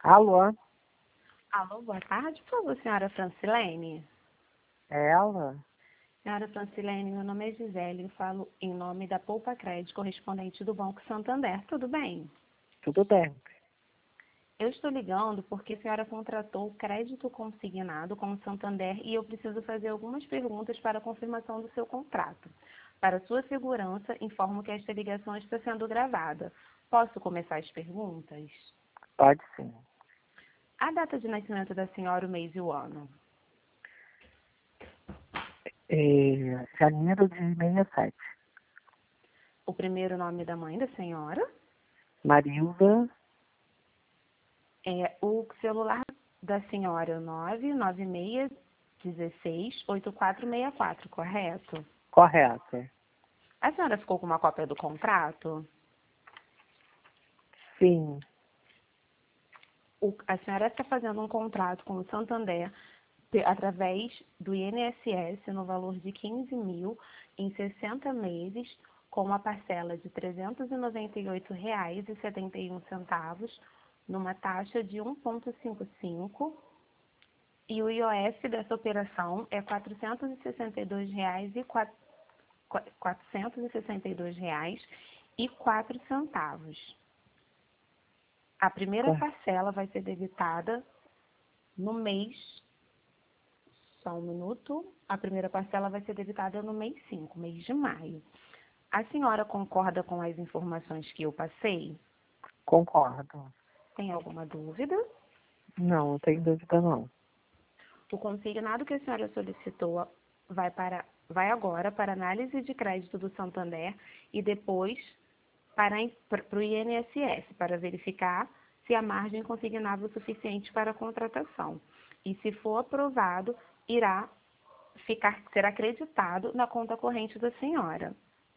Alô, Alô, boa tarde, por favor, senhora Francilene. é ela? Senhora Francilene, meu nome é Gisele, eu falo em nome da Poupa Crédito, correspondente do Banco Santander, tudo bem? Tudo bem? Eu estou ligando porque a senhora contratou crédito consignado com o Santander e eu preciso fazer algumas perguntas para a confirmação do seu contrato. Para sua segurança, informo que esta ligação está sendo gravada. Posso começar as perguntas? Pode sim. A data de nascimento da senhora, o mês e o ano? Janeiro de 67. O primeiro nome da mãe da senhora? Marilda, O celular da senhora é o 996168464, correto? correto? A senhora ficou com uma cópia do contrato? Sim, A senhora está fazendo um contrato com o Santander através do INSS no valor de 15 mil em 60 meses, com uma parcela de R$ 398,71, numa taxa de 1,55, e o IOF dessa operação é R$ 462,04. A primeira cor- parcela vai ser debitada no mês, só um minuto, a primeira parcela vai ser debitada no mês 5, mês de maio. A senhora concorda com as informações que eu passei? concordo. Tem alguma dúvida? Não tem dúvida não. O consignado que a senhora solicitou vai agora para análise de crédito do Santander e depois para o INSS, para verificar se a margem consignável é suficiente para a contratação. E se for aprovado, será creditado na conta corrente da senhora.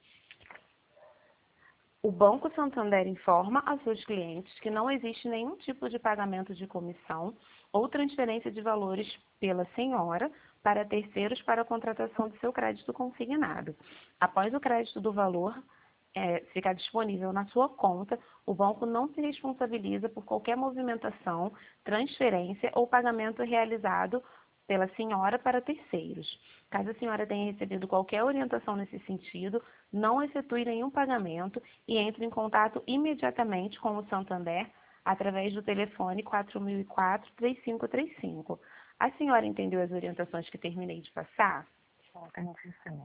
O Banco Santander informa aos seus clientes que não existe nenhum tipo de pagamento de comissão ou transferência de valores pela senhora para terceiros para a contratação do seu crédito consignado. Após o crédito do valor ficar disponível na sua conta, o banco não se responsabiliza por qualquer movimentação, transferência ou pagamento realizado pela senhora para terceiros. Caso a senhora tenha recebido qualquer orientação nesse sentido, não efetue nenhum pagamento e entre em contato imediatamente com o Santander através do telefone 4004-3535. A senhora entendeu as orientações que terminei de passar? Entendi sim.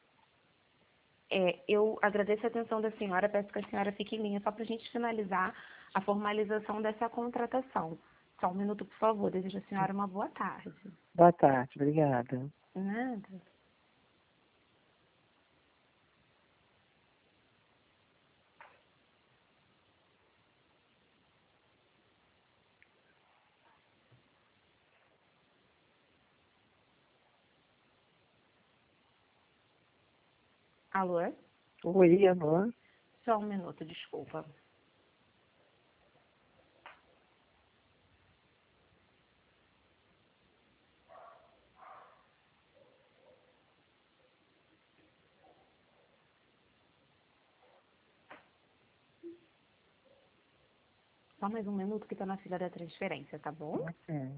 Eu agradeço a atenção da senhora, peço que a senhora fique em linha só para a gente finalizar a formalização dessa contratação. Só um minuto, por favor. Desejo à senhora uma boa tarde. Boa tarde, obrigada. Nada. Alô? Oi, alô? Só um minuto, desculpa. Só mais um minuto que está na fila da transferência, tá bom? Ok.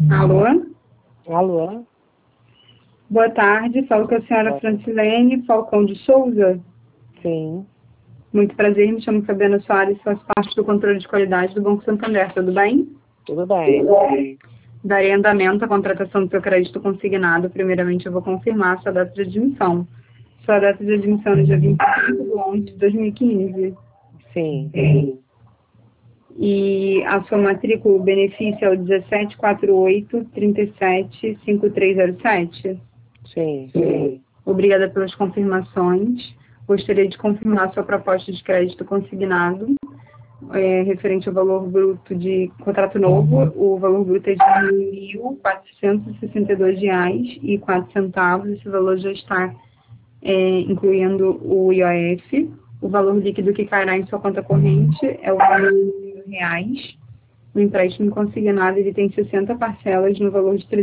Alô? Alô? Boa tarde, falo com a senhora Francilene Falcão de Souza. Sim, Muito prazer, me chamo Fabiana Soares, faço parte do controle de qualidade do Banco Santander, tudo bem? tudo bem. Darei andamento à contratação do seu crédito consignado. Primeiramente, eu vou confirmar a sua data de admissão. Sua data de admissão é dia 25 de 11 de 2015. Sim, E a sua matrícula, o benefício é o 1748-375307. sim. Obrigada pelas confirmações. Gostaria de confirmar sua proposta de crédito consignado, referente ao valor bruto de contrato novo. O valor bruto é de R$ 1.462,04. Esse valor já está incluindo o IOF. O valor líquido que cairá em sua conta corrente é o valor de R$ 1.000. O empréstimo consignado ele tem 60 parcelas no valor de R$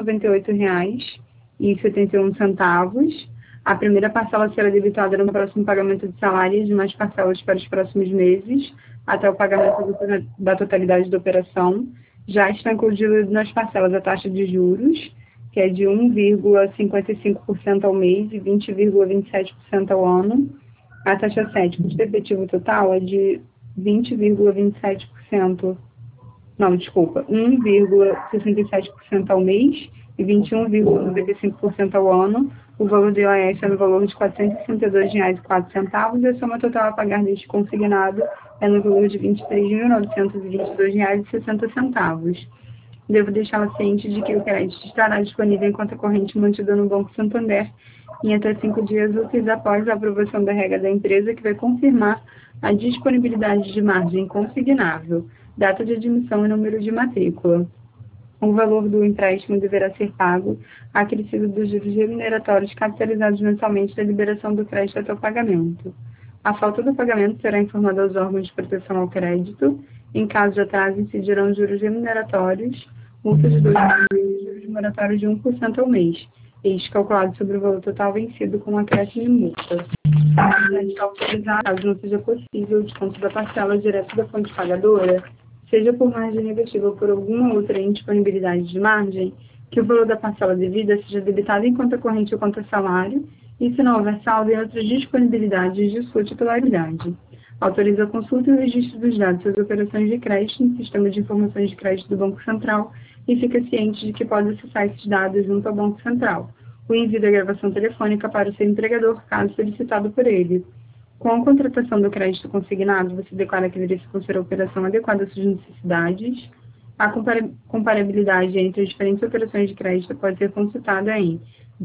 398,71. A primeira parcela será debitada no próximo pagamento de salário e demais parcelas para os próximos meses, até o pagamento da totalidade da operação. Já está incluído nas parcelas a taxa de juros, que é de 1,55% ao mês e 20,27% ao ano. A taxa 7, custo efetivo total, é de 20,27%. Não, desculpa, 1,67% ao mês e 21,95% ao ano. O valor do IOF é no valor de R$ 462,04 e a soma total a pagar deste consignado é no valor de R$ 23.922,60. Devo deixá-la ciente de que o crédito estará disponível em conta corrente mantida no Banco Santander em até 5 dias úteis após a aprovação da regra da empresa, que vai confirmar a disponibilidade de margem consignável, data de admissão e número de matrícula. O valor do empréstimo deverá ser pago acrescido dos juros remuneratórios capitalizados mensalmente da liberação do crédito até o pagamento. A falta do pagamento será informada aos órgãos de proteção ao crédito. Em caso de atraso, incidirão juros remuneratórios, multas de 2 e juros remuneratórios de 1% ao mês, este calculado sobre o valor total vencido com acréscimo de multa. Está autorizado, caso não seja possível, o desconto da parcela direto da fonte pagadora, seja por margem negativa ou por alguma outra indisponibilidade de margem, que o valor da parcela devida seja debitado em conta corrente ou conta salário, e se não houver saldo em outras disponibilidades de sua titularidade. Autoriza a consulta e o registro dos dados das operações de crédito no Sistema de Informações de Crédito do Banco Central e fica ciente de que pode acessar esses dados junto ao Banco Central. O envio da gravação telefônica para o seu empregador, caso solicitado por ele. Com a contratação do crédito consignado, você declara que verificou ser a operação adequada às suas necessidades. A comparabilidade entre as diferentes operações de crédito pode ser consultada em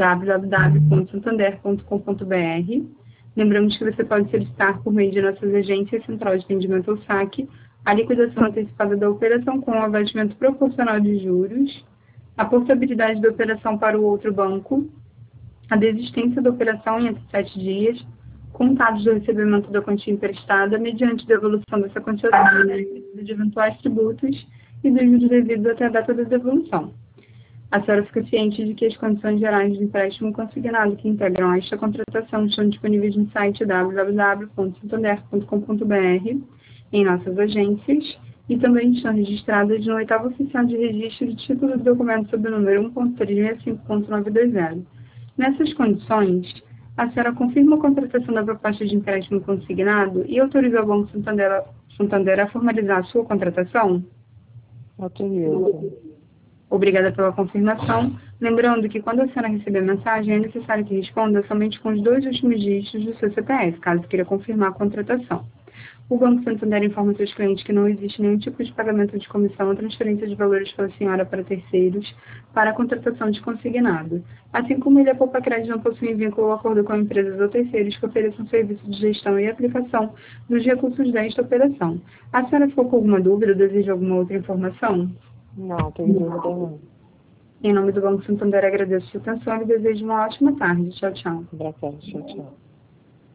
www.santander.com.br. Lembramos que você pode solicitar por meio de nossas agências Central de Atendimento ao Saque a liquidação antecipada da operação com o abatimento proporcional de juros, a portabilidade da operação para o outro banco, a desistência da operação em até 7 dias, contados do recebimento da quantia emprestada mediante devolução dessa quantia de eventuais tributos e dos juros devidos até a data da devolução. A senhora fica ciente de que as condições gerais de empréstimo consignado que integram esta contratação estão disponíveis no site www.santander.com.br, em nossas agências, e também estão registradas no 8º Oficial de Registro de Título do Documento sob o número 1.365.920. Nessas condições, a senhora confirma a contratação da proposta de empréstimo consignado e autoriza o Banco Santander a formalizar a sua contratação? Autoriza. Obrigada pela confirmação. Lembrando que quando a senhora receber a mensagem, é necessário que responda somente com os 2 últimos dígitos do seu CPF, caso queira confirmar a contratação. O Banco Santander informa seus clientes que não existe nenhum tipo de pagamento de comissão ou transferência de valores pela senhora para terceiros para a contratação de consignado. Assim como Ilha Poupa Crédito não possui vínculo ou acordo com empresas ou terceiros que ofereçam serviço de gestão e aplicação dos recursos desta operação. A senhora ficou com alguma dúvida ou deseja alguma outra informação? Não, tem dúvida não. Em nome do Banco Santander, agradeço a sua atenção e desejo uma ótima tarde. Tchau, tchau. Obrigada, tchau, tchau.